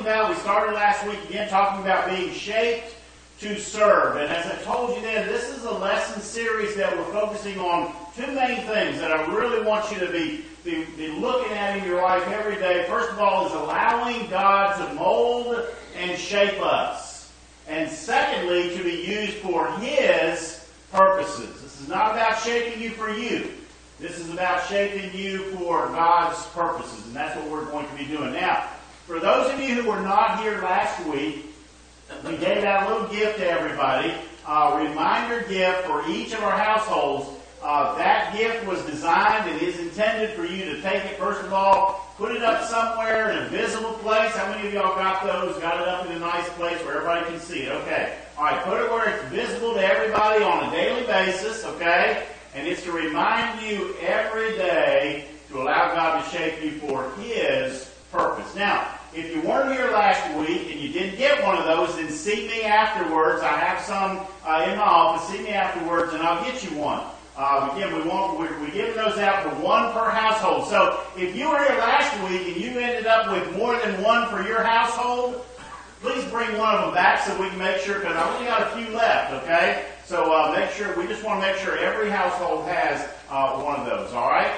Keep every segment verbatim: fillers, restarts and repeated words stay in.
about, we started last week again talking about being shaped to serve. And as I told you then, this is a lesson series that we're focusing on two main things that I really want you to be, be, be looking at in your life every day. First of all is allowing God to mold and shape us. And secondly, to be used for His purposes. This is not about shaping you for you. This is about shaping you for God's purposes. And that's what we're going to be doing. Now, for those of you who were not here last week, we gave out a little gift to everybody. A reminder gift for each of our households. Uh, that gift was designed and is intended for you to take it, first of all, put it up somewhere in a visible place. How many of y'all got those? Got it up in a nice place where everybody can see it? Okay. All right, put it where it's visible to everybody on a daily basis, okay? And it's to remind you every day to allow God to shape you for His purpose. Now, if you weren't here last week and you didn't get one of those, then see me afterwards. I have some uh, in my office. See me afterwards and I'll get you one. Uh, again, we want, we're, we're giving those out for one per household. So if you were here last week and you ended up with more than one for your household, please bring one of them back so we can make sure, because I only got a few left, okay? So uh, make sure, we just want to make sure every household has uh, one of those, all right?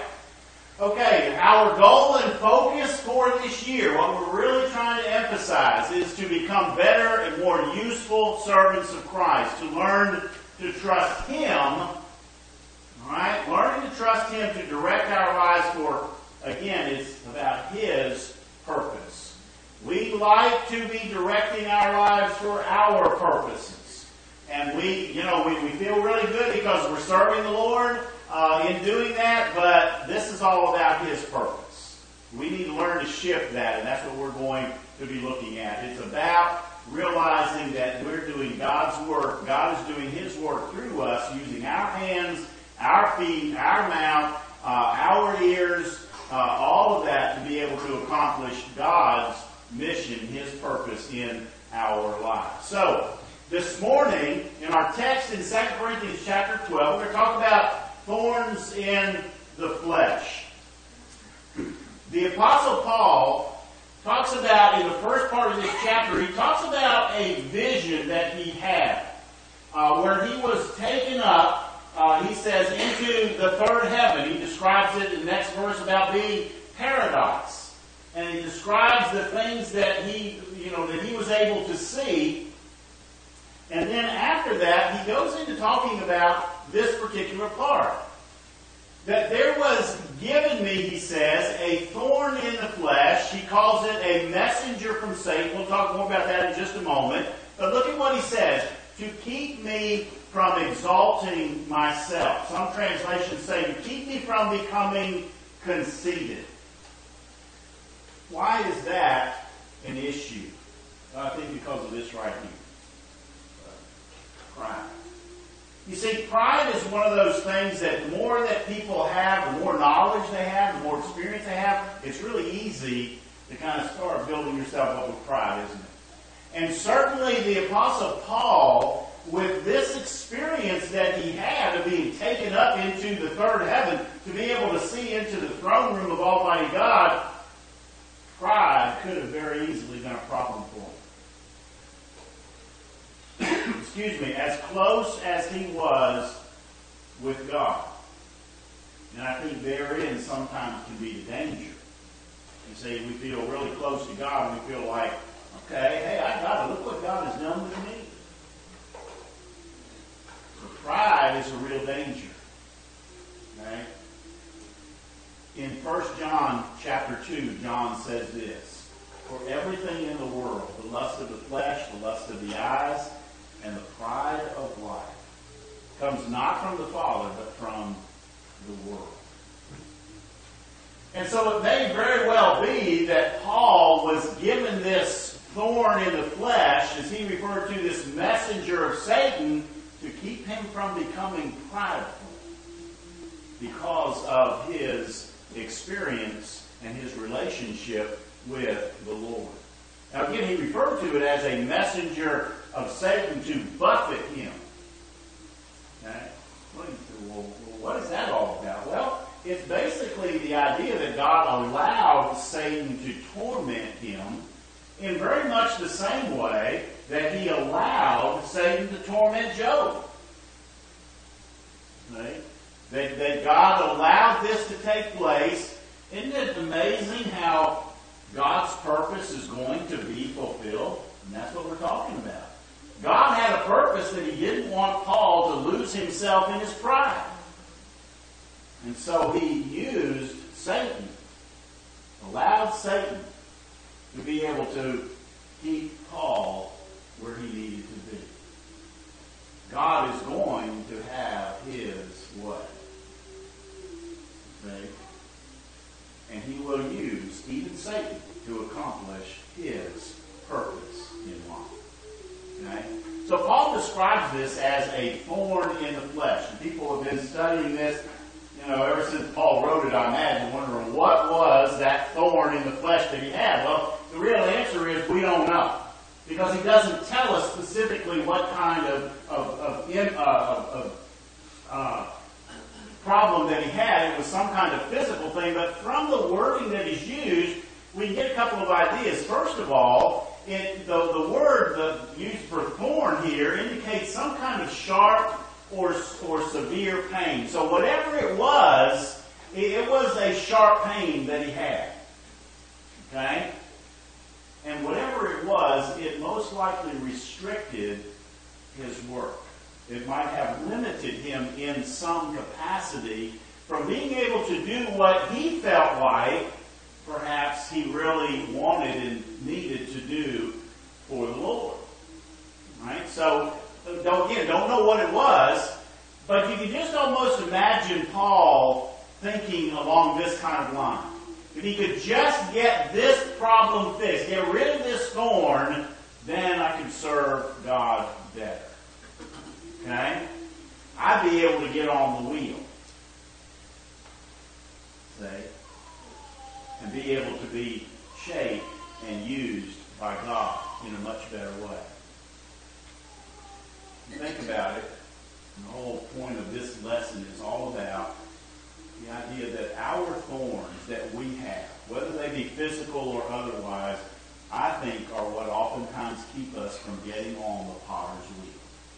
Okay, our goal and focus for this year, what we're really trying to emphasize is to become better and more useful servants of Christ, to learn to trust Him, all right? Learning to trust Him to direct our lives for, again, it's about His purpose. We like to be directing our lives for our purposes. And we, you know, we, we feel really good because we're serving the Lord uh, in doing that, but this is all about His purpose. We need to learn to shift that, and that's what we're going to be looking at. It's about realizing that we're doing God's work. God is doing His work through us, using our hands, our feet, our mouth, uh, our ears, uh, all of that to be able to accomplish God's mission, His purpose in our lives. So, this morning, in our text in Second Corinthians chapter twelve, we're going to talk about thorns in the flesh. The Apostle Paul talks about, in the first part of this chapter, he talks about a vision that he had, uh, where he was taken up, uh, he says, into the third heaven. He describes it in the next verse about being paradise. And he describes the things that he, you know, that he was able to see. And then after that, he goes into talking about this particular part. That there was given me, he says, a thorn in the flesh. He calls it a messenger from Satan. We'll talk more about that in just a moment. But look at what he says. To keep me from exalting myself. Some translations say to keep me from becoming conceited. Why is that an issue? I think because of this right here. Pride. You see, pride is one of those things that the more that people have, the more knowledge they have, the more experience they have, it's really easy to kind of start building yourself up with pride, isn't it? And certainly the Apostle Paul, with this experience that he had of being taken up into the third heaven, to be able to see into the throne room of Almighty God, pride could have very easily been a problem for him. Excuse me, as close as he was with God. And I think therein sometimes can be the danger. You see, we feel really close to God and we feel like, okay, hey, I got it. Look what God has done with me. So pride is a real danger. Okay? In First John chapter two, John says this, for everything in the world, the lust of the flesh, the lust of the eyes, and the pride of life, comes not from the Father, but from the world. And so it may very well be that Paul was given this thorn in the flesh, as he referred to this messenger of Satan, to keep him from becoming prideful because of his experience and his relationship with the Lord. Now again, he referred to it as a messenger of Satan to buffet him. Okay? Well, what is that all about? Well, it's basically the idea that God allowed Satan to torment him in very much the same way that he allowed Satan to torment Job. Right? That, that God allowed this to take place. Isn't it amazing how God's purpose is going to be fulfilled? And that's what we're talking about. God had a purpose that he didn't want Paul to lose himself in his pride. And so he used Satan, allowed Satan to be able to keep Paul where he needed to be. God is going to have his way. Okay? And he will use even Satan to accomplish his purpose in life. Okay? So Paul describes this as a thorn in the flesh. And people have been studying this, you know, ever since Paul wrote it, I imagine, wondering what was that thorn in the flesh that he had. Well, the real answer is we don't know. Because he doesn't tell us specifically what kind of, of, of, in, uh, of, of uh, problem that he had. It was some kind of physical thing. But from the wording that is used, we get a couple of ideas. First of all, it, the, the word the, used for thorn here indicates some kind of sharp or, or severe pain. So whatever it was, it, it was a sharp pain that he had. Okay? And whatever it was, it most likely restricted his work. It might have limited him in some capacity from being able to do what he felt like perhaps he really wanted and needed to do for the Lord. Right? So, don't, again, don't know what it was, but you can just almost imagine Paul thinking along this kind of line. If he could just get this problem fixed, get rid of this thorn, then I could serve God better. Okay? I'd be able to get on the wheel. See? And be able to be shaped and used by God in a much better way. Think about it. And the whole point of this lesson is all about the idea that our thorns that we have, whether they be physical or otherwise, I think are what oftentimes keep us from getting on the potter's wheel.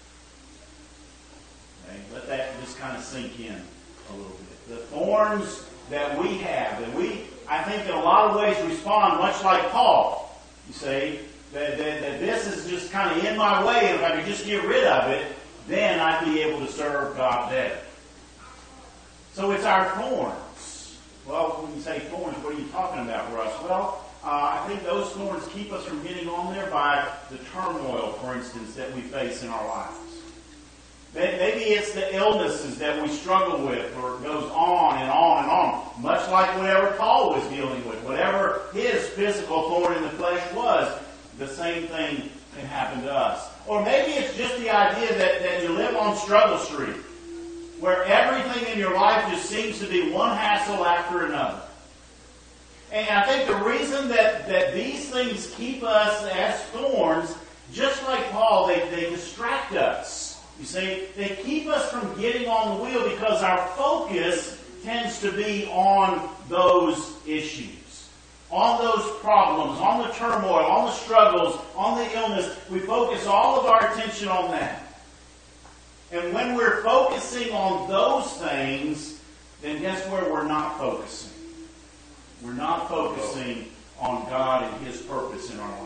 Okay? Let that just kind of sink in a little bit. The thorns that we have, that we, I think in a lot of ways respond much like Paul. You see, that, that, that this is just kind of in my way, and if I could just get rid of it, then I'd be able to serve God better. So it's our thorns. Well, when you say thorns, what are you talking about, Russ? Well, uh, I think those thorns keep us from getting on there by the turmoil, for instance, that we face in our lives. Maybe it's the illnesses that we struggle with, or it goes on and on and on. Much like whatever Paul was dealing with. Whatever his physical thorn in the flesh was, the same thing can happen to us. Or maybe it's just the idea that, that you live on Struggle Street, where everything in your life just seems to be one hassle after another. And I think the reason that, that these things keep us as thorns, just like Paul, they, they distract us. You see, they keep us from getting on the wheel because our focus tends to be on those issues, on those problems, on the turmoil, on the struggles, on the illness. We focus all of our attention on that. And when we're focusing on those things, then guess where we're not focusing? We're not focusing on God and His purpose in our life.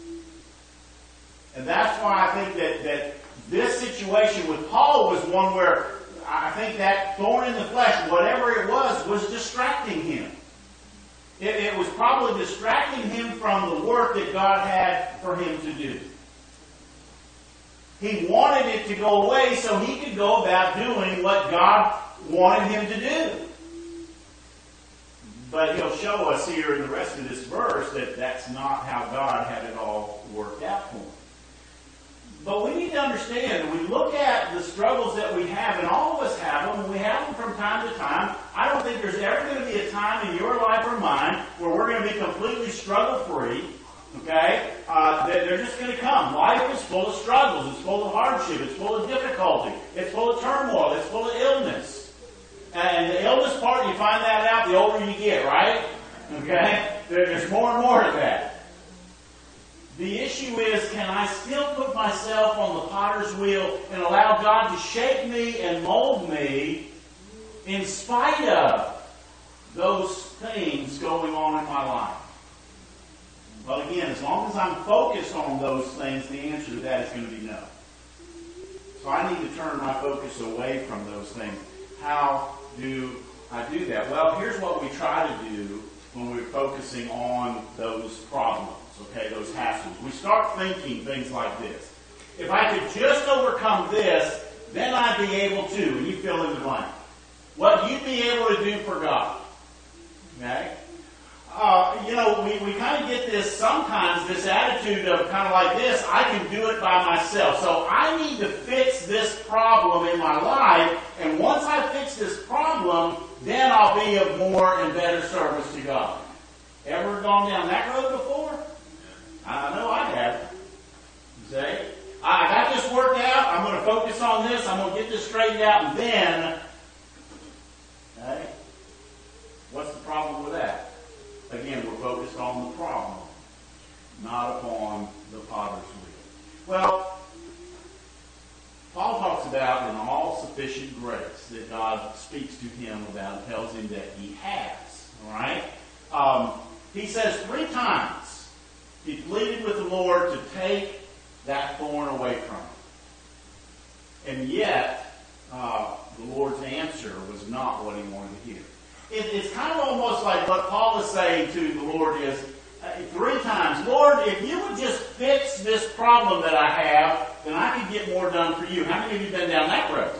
And that's why I think that, that this situation with Paul was one where I think that thorn in the flesh, whatever it was, was distracting him. It, it was probably distracting him from the work that God had for him to do. He wanted it to go away so he could go about doing what God wanted him to do. But he'll show us here in the rest of this verse that that's not how God had it all worked out for him. But we need to understand, we look at the struggles that we have, and all of us have them, and we have them from time to time. I don't think there's ever going to be a time in your life or mine where we're going to be completely struggle-free. Okay? Uh, they're just going to come. Life is full of struggles. It's full of hardship. It's full of difficulty. It's full of turmoil. It's full of illness. And the illness part, you find that out the older you get, right? Okay? There's more and more of that. The issue is, can I still put myself on the potter's wheel and allow God to shape me and mold me in spite of those things going on in my life? Well, again, as long as I'm focused on those things, the answer to that is going to be no. So I need to turn my focus away from those things. How do I do that? Well, here's what we try to do when we're focusing on those problems, okay, those hassles. We start thinking things like this. If I could just overcome this, then I'd be able to, and you fill in the blank. What you'd be able to do for God. Okay? Uh, you know, we, we kind of get this sometimes, this attitude of kind of like this, I can do it by myself. So I need to fix this problem in my life, and once I fix this problem, then I'll be of more and better service to God. Ever gone down that road before? I know I have. You say, I got this worked out, I'm going to focus on this, I'm going to get this straightened out, and then, okay, what's the problem with that? Again, we're focused on the problem, not upon the potter's wheel. Well, Paul talks about an all-sufficient grace that God speaks to him about and tells him that he has. All right? Um, he says three times he pleaded with the Lord to take that thorn away from him. And yet, uh, the Lord's answer was not what he wanted to hear. It, it's kind of almost like what Paul is saying to the Lord is, uh, three times, Lord, if you would just fix this problem that I have, then I could get more done for you. How many of you have been down that road?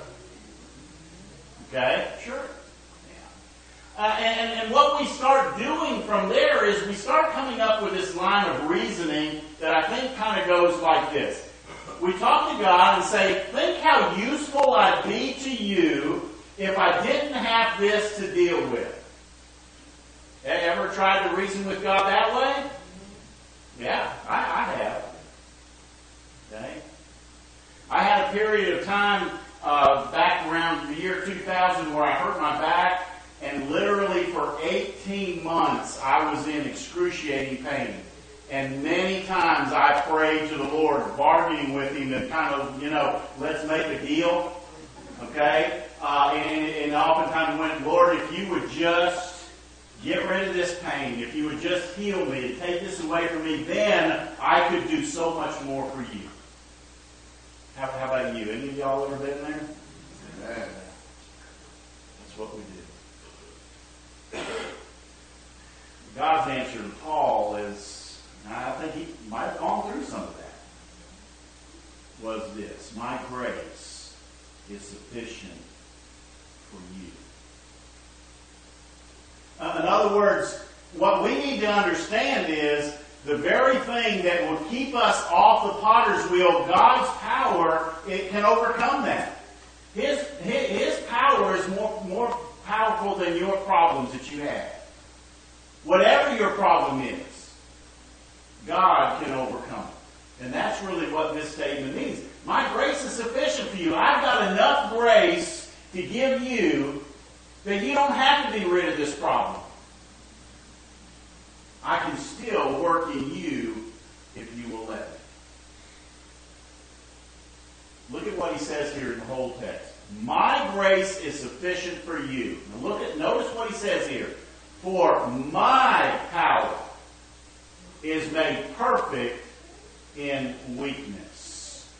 Okay, sure. Yeah. Uh, and, and what we start doing from there is we start coming up with this line of reasoning that I think kind of goes like this. We talk to God and say, think how useful I'd be to you if I didn't have this to deal with. Ever tried to reason with God that way? Yeah, I, I have. Okay. I had a period of time uh, back around the year two thousand where I hurt my back, and literally for eighteen months I was in excruciating pain. And many times I prayed to the Lord, bargaining with Him and kind of, you know, let's make a deal. Okay? Uh, and, and oftentimes went, Lord, if you would just get rid of this pain, if you would just heal me and take this away from me, then I could do so much more for you. How, how about you? Any of y'all ever been there? Amen. That's what we do. God's answer to Paul is, I think he might have gone through some of that, was this: my grace is sufficient for you. Uh, in other words, what we need to understand is the very thing that will keep us off the potter's wheel, God's power, it can overcome that. His, his, his power is more, more powerful than your problems that you have. Whatever your problem is, God can overcome it. And that's really what this statement means. My grace is sufficient for you. I've got enough grace to give you that you don't have to be rid of this problem. I can still work in you if you will let me. Look at what he says here in the whole text. My grace is sufficient for you. Now look at, notice what he says here. For my power is made perfect in weakness.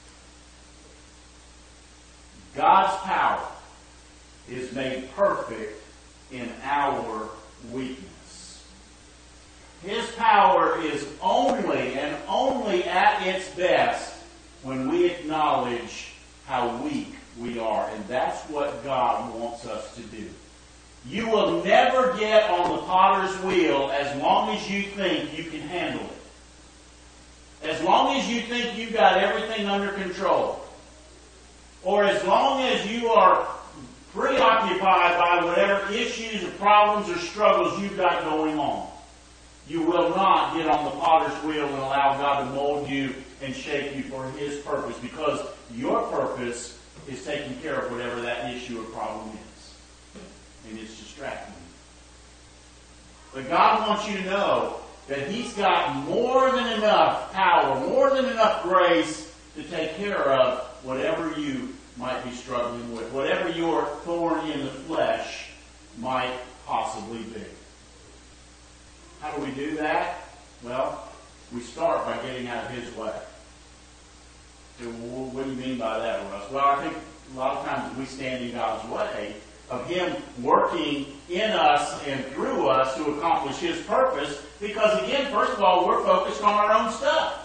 God's power is made perfect in our weakness. His power is only and only at its best when we acknowledge how weak we are. And that's what God wants us to do. You will never get on the potter's wheel as long as you think you can handle it. As long as you think you've got everything under control. Or as long as you are preoccupied by whatever issues or problems or struggles you've got going on. You will not get on the potter's wheel and allow God to mold you and shape you for His purpose, because your purpose is taking care of whatever that issue or problem is. And it's distracting you. But God wants you to know that He's got more than enough power, more than enough grace to take care of whatever you might be struggling with, whatever your thorn in the flesh might possibly be. How do we do that? Well, we start by getting out of His way. So, well, what do you mean by that, Russ? Well, I think a lot of times we stand in God's way of Him working in us and through us to accomplish His purpose, because again, first of all, we're focused on our own stuff.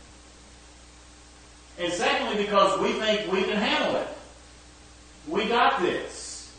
And secondly, because we think we can handle it. We got this.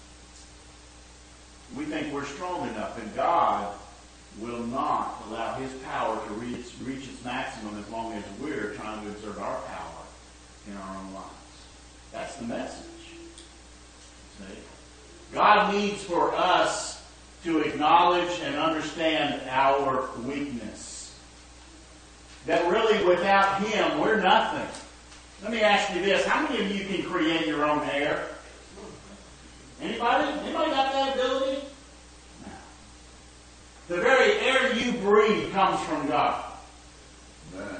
We think we're strong enough, and God will not allow His power to reach, reach its maximum as long as we're trying to exert our power in our own lives. That's the message. See? God needs for us to acknowledge and understand our weakness. That really without Him, we're nothing. Let me ask you this. How many of you can create your own air? Anybody? Anybody got that ability? No. The very air you breathe comes from God. Amen.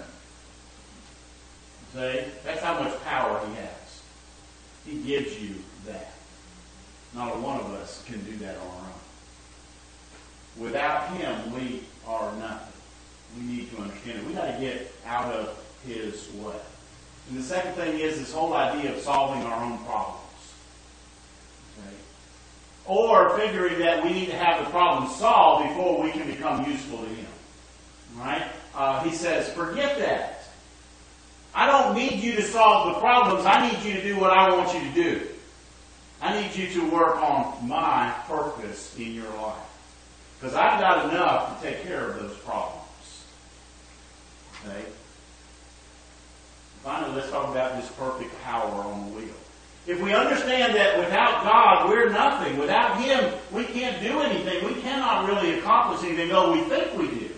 See? That's how much power He has. He gives you that. Not a one of us can do that on our own. Without Him, we are nothing. We need to understand it. We've got to get out of His way. And the second thing is this whole idea of solving our own problems. Okay? Or figuring that we need to have the problem solved before we can become useful to Him. Right? Uh, he says, forget that. I don't need you to solve the problems. I need you to do what I want you to do. I need you to work on my purpose in your life. Because I've got enough to take care of those problems. Okay? Finally, let's talk about this perfect power on the wheel. If we understand that without God, we're nothing. Without Him, we can't do anything. We cannot really accomplish anything, though we think we do.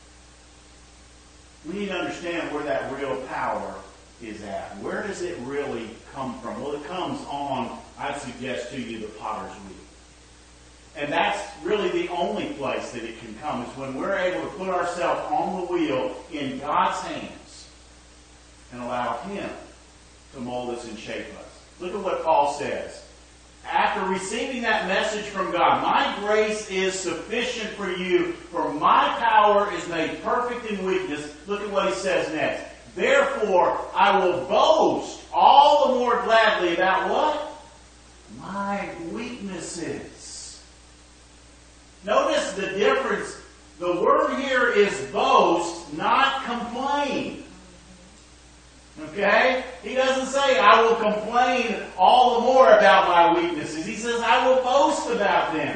We need to understand where that real power is at. Where does it really come from? Well, it comes on, I'd suggest to you, the potter's wheel. And that's really the only place that it can come, is when we're able to put ourselves on the wheel in God's hands and allow Him to mold us and shape us. Look at what Paul says. After receiving that message from God, my grace is sufficient for you, for my power is made perfect in weakness. Look at what he says next. Therefore, I will boast all the more gladly about what? My weaknesses. Notice the difference. The word here is boast, not complain. Okay? He doesn't say, I will complain all the more about my weaknesses. He says, I will boast about them.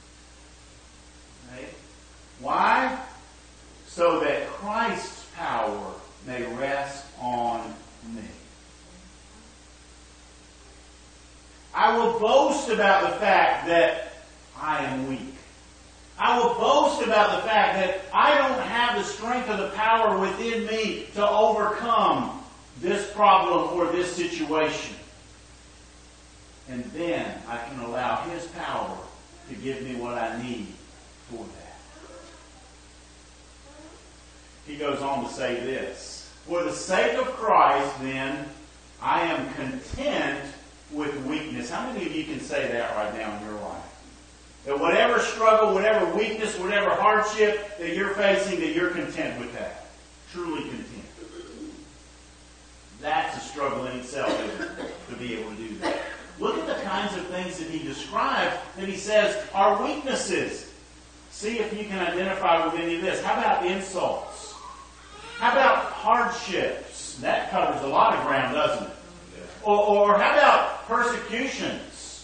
Okay? Why? So that Christ's power may rest on me. I will boast about the fact that I am weak. I will boast about the fact that I don't have the strength or the power within me to overcome this problem or this situation. And then I can allow His power to give me what I need for that. He goes on to say this. For the sake of Christ, then, I am content with weakness. How many of you can say that right now in your life? That whatever struggle, whatever weakness, whatever hardship that you're facing, that you're content with that. Truly content. That's a struggle in itself, isn't it, to be able to do that. Look at the kinds of things that he describes that he says are weaknesses. See if you can identify with any of this. How about insults? How about hardships? That covers a lot of ground, doesn't it? Or, or how about persecutions?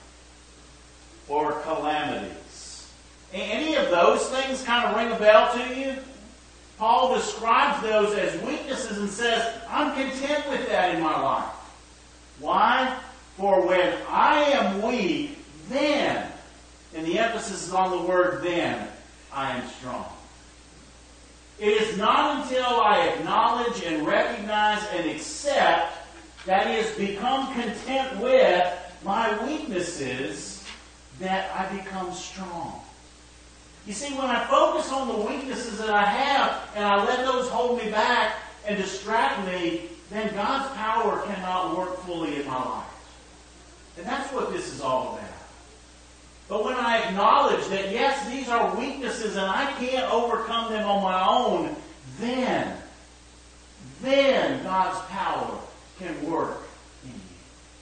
Or calamities? Any of those things kind of ring a bell to you? Paul describes those as weaknesses and says, I'm content with that in my life. Why? For when I am weak, then, and the emphasis is on the word then, I am strong. It is not until I acknowledge and recognize and accept, that is, become content with my weaknesses, that I become strong. You see, when I focus on the weaknesses that I have and I let those hold me back and distract me, then God's power cannot work fully in my life. And that's what this is all about. But when I acknowledge that, yes, these are weaknesses and I can't overcome them on my own, then, then God's power can work in you.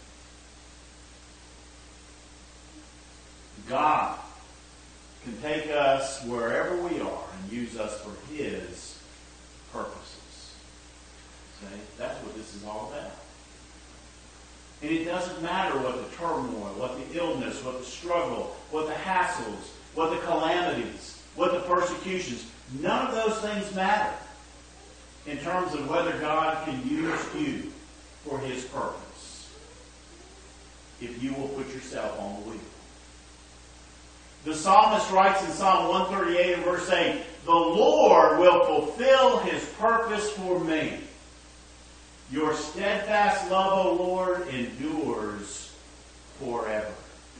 God can take us wherever we are and use us for His purposes. See? That's what this is all about. And it doesn't matter what the turmoil, what the illness, what the struggle, what the hassles, what the calamities, what the persecutions. None of those things matter in terms of whether God can use you for His purpose if you will put yourself on the wheel. The psalmist writes in Psalm one thirty-eight and verse eight, "The Lord will fulfill His purpose for me. Your steadfast love, O Lord, endures forever."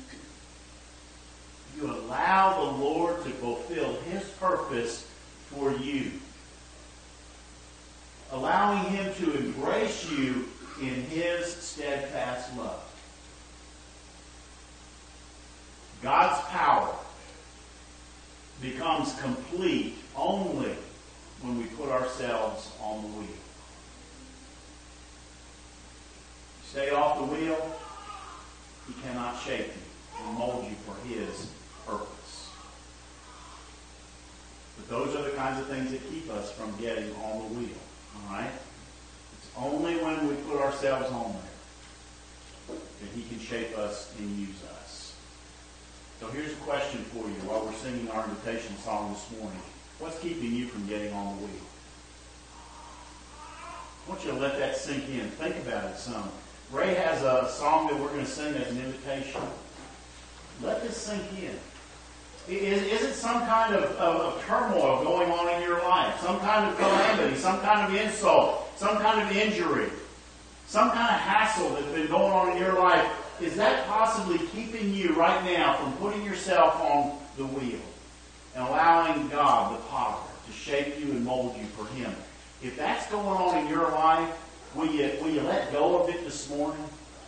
You allow the Lord to fulfill His purpose for you. Allowing Him to embrace you in His steadfast love. God's power becomes complete only when we put ourselves on the wheel. Stay off the wheel, He cannot shape you and mold you for His purpose. But those are the kinds of things that keep us from getting on the wheel. Alright? It's only when we put ourselves on there that He can shape us and use us. So here's a question for you while we're singing our invitation song this morning. What's keeping you from getting on the wheel? I want you to let that sink in. Think about it some. Ray has a song that we're going to sing as an invitation. Let this sink in. Is, is it some kind of, of, of turmoil going on in your life? Some kind of calamity? Some kind of insult? Some kind of injury? Some kind of hassle that's been going on in your life? Is that possibly keeping you right now from putting yourself on the wheel and allowing God, the potter, to shape you and mold you for Him? If that's going on in your life, will you, will you let go of it this morning?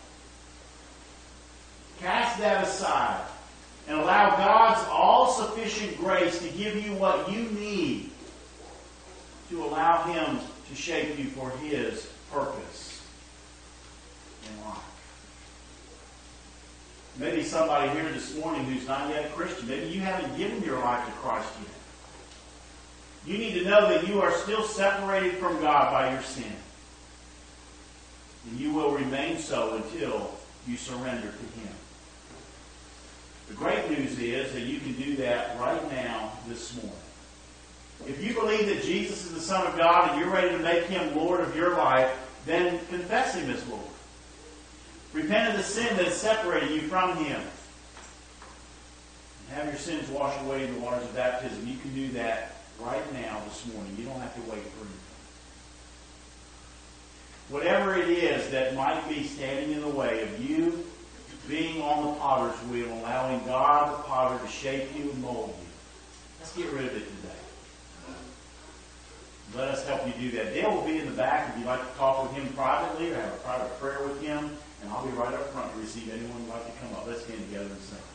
Cast that aside and allow God's all-sufficient grace to give you what you need to allow Him to shape you for His purpose in life. Maybe somebody here this morning who's not yet a Christian. Maybe you haven't given your life to Christ yet. You need to know that you are still separated from God by your sin. And you will remain so until you surrender to Him. The great news is that you can do that right now this morning. If you believe that Jesus is the Son of God and you're ready to make Him Lord of your life, then confess Him as Lord. Repent of the sin that has separated you from Him. And have your sins washed away in the waters of baptism. You can do that right now this morning. You don't have to wait for anything. Whatever it is that might be standing in the way of you being on the potter's wheel, allowing God, the potter, to shape you and mold you, let's get rid of it today. Let us help you do that. Dale will be in the back if you'd like to talk with him privately or have a private prayer with him. And I'll be right up front to receive anyone who'd like to come up. Let's stand together and sing.